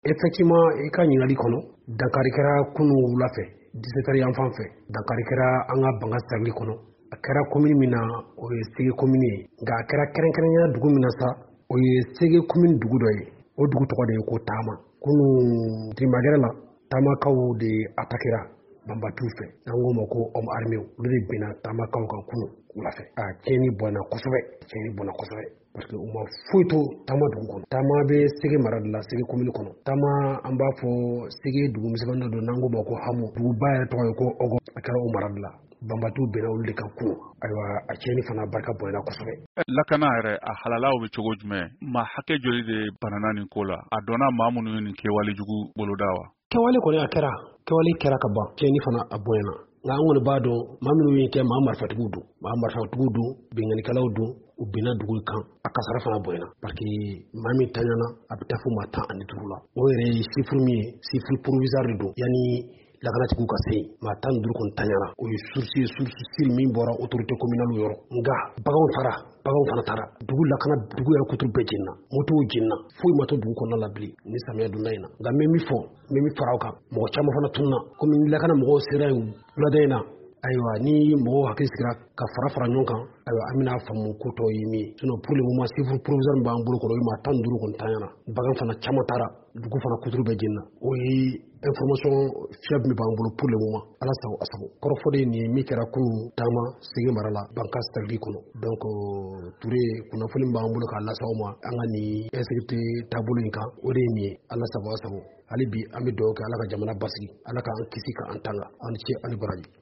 Effectivement i ka ɲininkali kɔnɔ dankari kɛra kunu wula fɛ 17 yan fan fɛ dankari kɛra an ka banga sarali kɔnɔ a kɛra commune min na o ye Sege commune ye nka a kɛra kɛrɛnkɛrɛnya dugu min na sa o ye Sege commune dugu dɔ ye o dugu tɔgɔ de ye ko Taama kunu Dimagɛrɛ la Taamakaw de attaquera Banbatu fɛ n'an k'o ma ko homme armé olu de binna Taamakaw kan kunu wula fɛ a tiɲɛni bɔnna kosɛbɛ parce que u ma foyi to Taama dugu kɔnɔ Taama bɛ Sege mara de la Sege commune kɔnɔ Taama an b'a fɔ Sege dugu misɛnmanin dɔ n'an k'o ma ko Hamu duguba yɛrɛ tɔgɔ ye ko Ɔgɔ a kɛra o mara de la Banbatu binna olu de kan kunu ayiwa a tiɲɛni fana barika bonyana kosɛbɛ. Lakana yɛrɛ a halalaw bɛ cogo jumɛn maa hakɛ joli de banana nin ko la a dɔnna maa minnu ye nin kɛwale jugu boloda wa kɛwale kɔni a kɛra kɛwale kɛra ka ban tiɲɛni fana a bonyana nka an kɔni b'a dɔn maa minnu ye kɛ maa marifatigiw don binganikɛlaw don u binna dugu kan a kasara fana bonyana parce que maa min taɲana a bɛ taa fo maa 15 la o yɛrɛ ye chiffre min ye chiffre provisoire de don yanni lakanatigiw ka se maa 15 kɔni taɲana o ye source min bɔra autorité communale yɔrɔ nka baganw fana taara dugu lakana dugu yɛrɛ kutu bɛɛ jenina motow jenina foyi ma to dugu kɔnɔna la bilen ni samiya donda in na nka n bɛ min fara o kan mɔgɔ caman fana tununa komi lakana mɔgɔw sera wulada in na ayiwa ni mɔgɔw hakili sigira ka fara ɲɔgɔn kan ayiwa an bɛna faamu ko tɔ ye min ye sinon pour le moment chiffre provisoire min b'an bolo kɔrɔ o ye maa 15 kɔni taɲana bagan fana caman taara dugu fana kuturu bɛɛ jenina o ye information fiable min b'an bolo pour le moment ala sago a sago kɔrɔfɔ de nin min kɛra kunun Taama Sege mara la banka sarali kɔnɔ donc Ture kunnafoni min b'an bolo k'a lase aw ma an ka nin insécurité taabolo in kan o de ye nin ye ala sago a sago hali bi an bɛ dugawu kɛ ala ka jamana basigi ala k'an kisi ka an tanga an ni ce ani baraji